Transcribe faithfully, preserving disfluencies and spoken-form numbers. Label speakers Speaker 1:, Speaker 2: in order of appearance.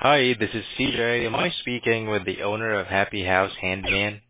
Speaker 1: Hi, this is C J. Am I speaking with the owner of Happy House Handyman?